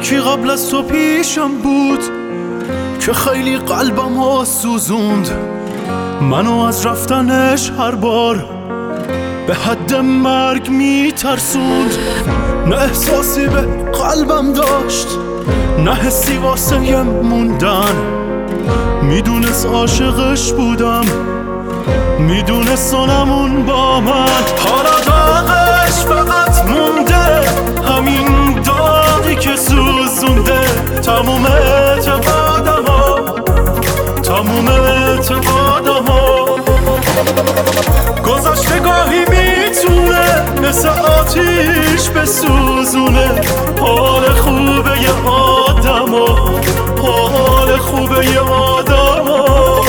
یکی قبل از تو پیشم بود که خیلی قلبم سوزوند، منو از رفتنش هر بار به حد مرگ میترسوند. نه احساسی به قلبم داشت، نه حسی واسه موندن. میدونست عاشقش بودم، میدونست نمون با من. حالا داغش فقط مونده، همین داغی که سوزونده تموم اعتقادمو، تموم اعتقادمو. گذشتگاهی میتونه مثل آتیش بسوزونه حال خوبه ی آدمو، حال خوبه ی آدمو.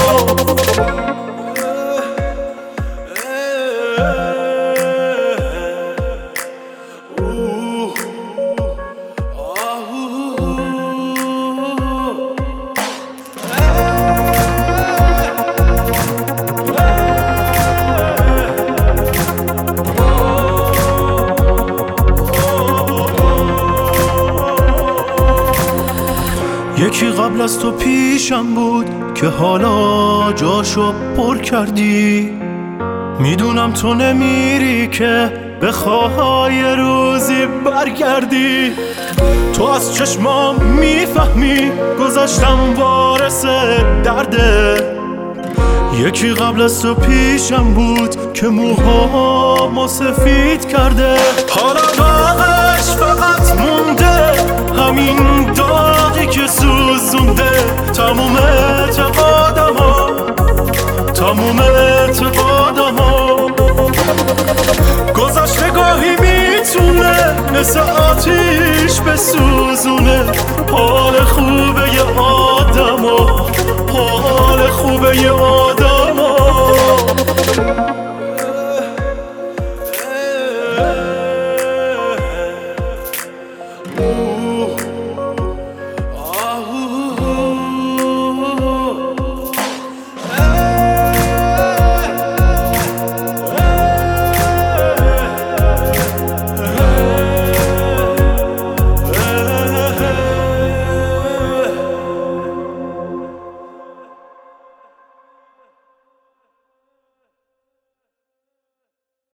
یکی قبل از تو پیشم بود که حالا جاشو پر کردی. میدونم تو نمیری که بخوای روزی برگردی. تو از چشمام میفهمی گذشتم وارث درده. یکی قبل از تو پیشم بود که موهامو سفید کرده. حالا داغش فقط مونده، همین داغی که سوزونده تموم اعتقادمو، تموم اعتقادمو. گذشتگاهی میتونه مثل آتیش بسوزونه حال خوبه ی آدمو، حال خوبه ی آدمو.